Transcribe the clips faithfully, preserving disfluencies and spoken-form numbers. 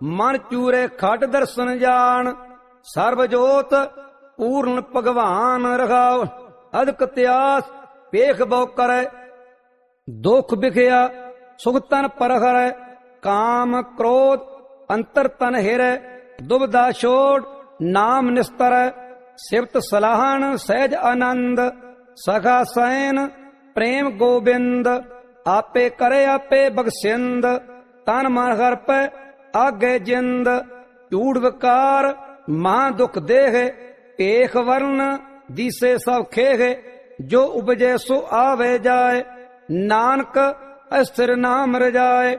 ਮਨ ਚੂਰੇ ਖਟ ਦਰਸ਼ਨ ਜਾਣ। ਸਰਬ ਜੋਤ ਪੂਰਨ ਭਗਵਾਨ ਰਖਾਓ। ਅਦਕ ਤਿਆਸ ਪੇਖ ਬਹੁ ਕਰੈ, ਦੁਖ ਵਿਖਿਆ ਸੁਖ ਤਨ ਪਰਖਰੈ। ਕਾਮ ਕ੍ਰੋਧ ਅੰਤਰ ਤਨ ਹਿਰੈ, ਦੁਬਦਾ ਛੋੜ ਨਾਮ ਨਿਸਤਰੈ। ਸਿਫਤ ਸਲਾਹਣ ਸਹਿਜ ਆਨੰਦ, ਸਖਾ ਸੈਨ ਪ੍ਰੇਮ ਗੋਬਿੰਦ। ਆਪੇ ਕਰੇ ਆਪੇ ਬਖਸ਼ਿੰਦ, ਤਨ ਮਨ ਹਰਪੈ ਆਗੇ ਜਿੰਦ। ਝੂੜ ਵਿਕਾਰ ਮਹਾ ਦੁਖ ਦੇਹ, ਭੇਖ ਵਰਨ ਦੀਸੇ ਸਭ ਖੇਹ। ਜੋ ਉਪਜੇ ਸੋ ਆਵੇ ਜਾਏ, ਨਾਨਕ ਅਸਥਿਰ ਨਾਮ ਰਜਾਏ।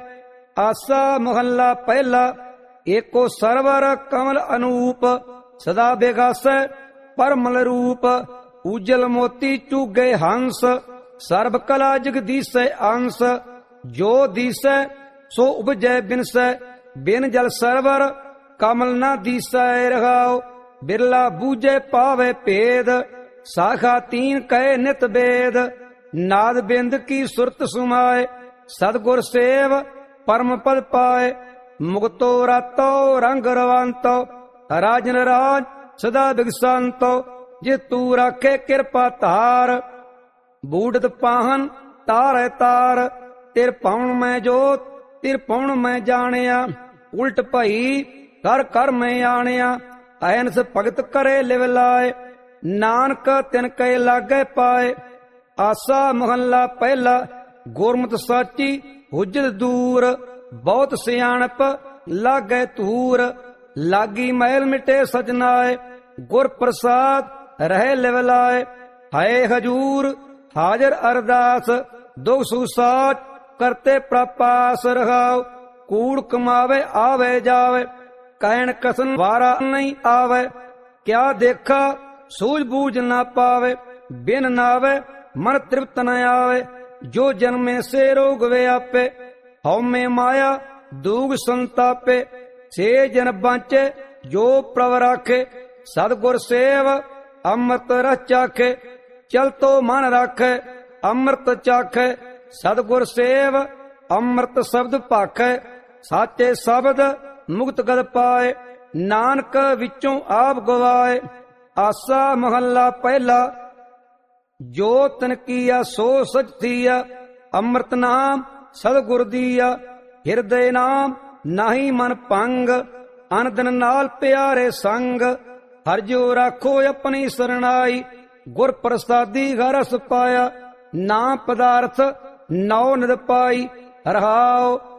ਆਸਾ ਮਹੱਲਾ ਪਹਿਲਾ। ਏਕੋ ਸਰਵਰ ਕਮਲ ਅਨੂਪ, ਸਦਾ ਬੇਗਾਸੈ ਪਰਮਲ ਰੂਪ। ਉਜਲ ਮੋਤੀ ਚੂਗੇ ਹੰਸ, ਸਰਬ ਕਲਾ ਜਗਦੀਸੈ ਅੰਸ। ਜੋ ਦੀਸੈ ਸੋ ਉਪਜੈ ਬਿਨਸੈ, ਬਿਨ ਜਲ ਸਰਵਰ ਕਮਲ ਨਾ ਦੀਸੈ ਰਹਾਉ। ਬਿਰਲਾ ਬੂਝੇ ਪਾਵੇ ਭੇਦ, ਸਾਖਾ ਤੀਨ ਕਹੇ ਨਿਤ ਬੇਦ। ਨਾਦ ਬਿੰਦ ਕੀ ਸੁਰਤ ਸੁਮਾਏ, ਸਤਿਗੁਰ ਸੇਵ ਪਰਮ ਪਦ ਪਾਏ। ਮੁਕਤੋ ਰਾਤੋ ਰੰਗ ਰਵੰਤੋ, ਰਾਜਨ ਰਾਜ ਸਦਾ ਬਿਗਸੰਤੋ। ਜੇ ਤੂੰ ਰਾਖੇ ਕਿਰਪਾ ਧਾਰ, ਬੂੜਤ ਪਾਹਨ ਤਾਰੈ ਤਾਰ। ਤਿਰ ਪਾਉਣ ਮੈਂ ਜੋਤ ਤਿਰ ਪਾਉਣ ਮੈਂ ਜਾਣਿਆ, ਉਲਟ ਭਈ ਕਰ ਕਰ ਮੈਂ ਆਣਿਆ। ਐਨਸ ਭਗਤ ਕਰੇ ਲਿਵ ਲਾਏ, ਨਾਨਕ ਤਿਨ ਕੈ ਲਾਗੇ ਪਾਏ। ਆਸਾ ਮਹੱਲਾ ਪਹਿਲਾ। ਗੁਰਮਤਿ ਸਾਚੀ ਹੁਜਤ ਦੂਰ, ਬਹੁਤ ਸਿਆਣਪ ਲਾਗੇ ਧੂਰ। ਲਾਗੀ ਮਹਿਲ ਮਿਟੇ ਸਜਨਾਏ, ਗੁਰ ਪ੍ਰਸਾਦ ਰਹੇ ਲਿਵ ਲਾਏ। ਹਾਏ ਹਜੂਰ ਹਾਜ਼ਰ ਅਰਦਾਸ, ਦੁਖ ਸੁਸਾਚ ਕਰਤੇ ਪ੍ਰਪਾਸ ਰਹਾਉ। ਕੂੜ ਕਮਾਵੇ ਆਵੇ ਜਾਵੇ, ਕਹਿਣ ਕਸਨ ਵਾਰਾ ਨਹੀਂ ਆਵੇ। ਕਿਆ ਦੇਖਾ ਸੂਝ ਬੂਝ ਨਾ ਪਾਵੇ, ਬਿਨ ਨਾਵੇ ਮਨ ਤ੍ਰਿਪਤ ਨ ਆਵੇ। ਜੋ ਜਨਮੇ ਸੇ ਰੋਗ ਵੇ ਆਪੇ, ਹਉਮੈ ਮਾਇਆ ਦੂਗ ਸੰਤਾਪੇ। ਸੇ ਜਨ ਬਾਂਚੇ ਜੋ ਪ੍ਰਭ ਰਾਖੇ, ਸਤਿਗੁਰ ਸੇਵ ਅੰਮ੍ਰਿਤ ਰਸ ਚਾਖੇ। ਚਲ ਤੋ ਮਨ ਰਾਖੈ ਅੰਮ੍ਰਿਤ ਚਾਖੈ, ਸਤਿਗੁਰ ਸੇਵ ਅੰਮ੍ਰਿਤ ਸ਼ਬਦ ਭਾਖੈ। ਸਾਚੇ ਸ਼ਬਦ ਮੁਕਤ ਗਦ ਪਾਏ, ਨਾਨਕ ਵਿੱਚੋਂ ਆਪ ਗਵਾਏ। ਆਸਾ ਮਹੱਲਾ ਪਹਿਲਾ। ਜੋ ਤਨ ਕੀਆ ਸੋ ਸਚ ਥੀਆ, ਅੰਮ੍ਰਿਤ ਨਾਮ ਸਤਿਗੁਰ ਦੀਆ। ਹਿਰਦੇ ਨਾਮ ਨਾਹੀ ਮਨ ਭੰਗ, ਅਨਦਨ ਨਾਲ ਪਿਆਰੇ ਸੰਗ। ਹਰਿ ਜੋ ਰਾਖੋ ਆਪਣੀ ਸਰਣਾਈ, ਗੁਰ ਪ੍ਰਸਾਦੀ ਘਰ ਰਸ ਪਾਇਆ। ਨਾ ਪਦਾਰਥ ਨੌ ਨਿਦ ਪਾਈ, ਰਹਾਉ